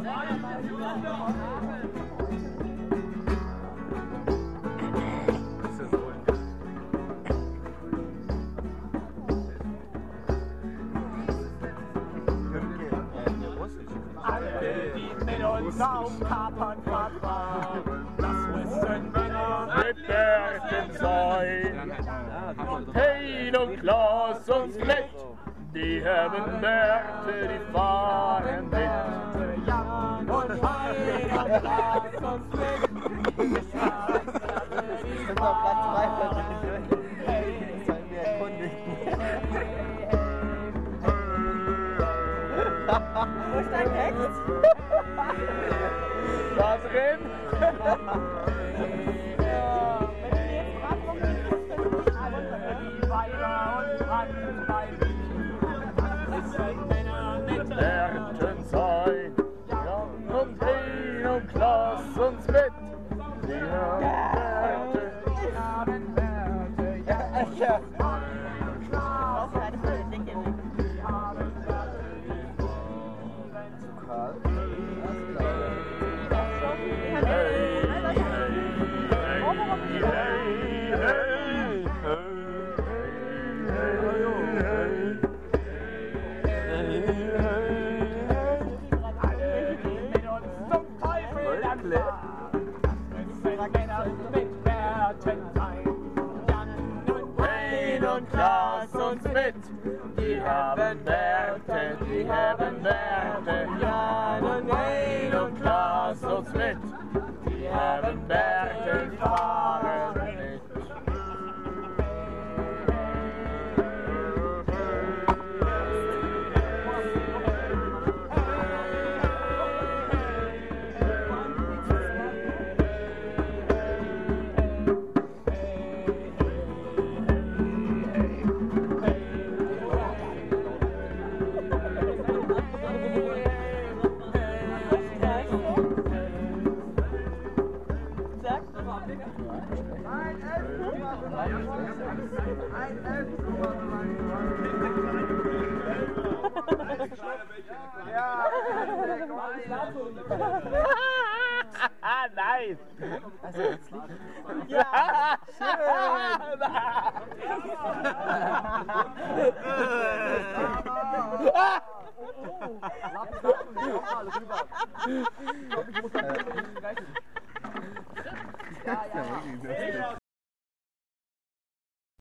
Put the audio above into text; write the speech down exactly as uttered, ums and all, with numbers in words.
Aufkapern verfahren, das müssen Männer mit Bärten sein. Hein und Klaas und Split, die haben Bärte, die fahren mit. Jan und Hein und Klaas und Split, die fahren mit. Wo ist dein Text? Da drin? Ja, wenn du jetzt fragst, warum du das findest, Die Weiber und Brandweiden müssen Männer mit Bärten sein. Jan und Hein und Klaas und Split, die haben Bärte, die haben Bärte. Jan und Hein und Klaas und Split, die haben Bärte, mit Bärten sein. Jan und Hein und Klaas und Split, die haben Bärte, die haben Bärte. Jan und Hein und Klaas und Split, die haben Bärte, die fahren mit. Ah, nice! Also jetzt liegt. Ja! Schön! Oh!